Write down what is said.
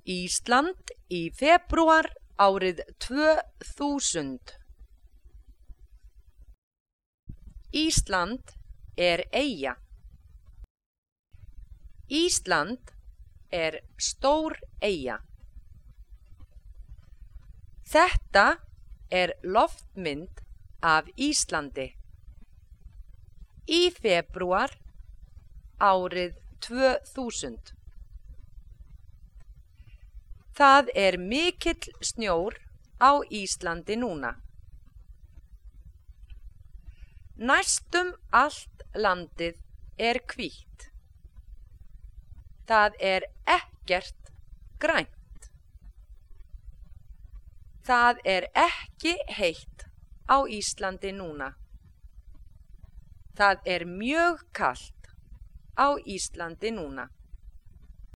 Ísland í febrúar árið 2000. Ísland er eyja. Ísland er stór eyja. Þetta er loftmynd af Íslandi í febrúar árið 2000. Það er mikill snjór á Íslandi núna. Næstum allt landið er hvítt. Það er ekkert grænt. Það er ekki heitt á Íslandi núna. Það er mjög kalt á Íslandi núna.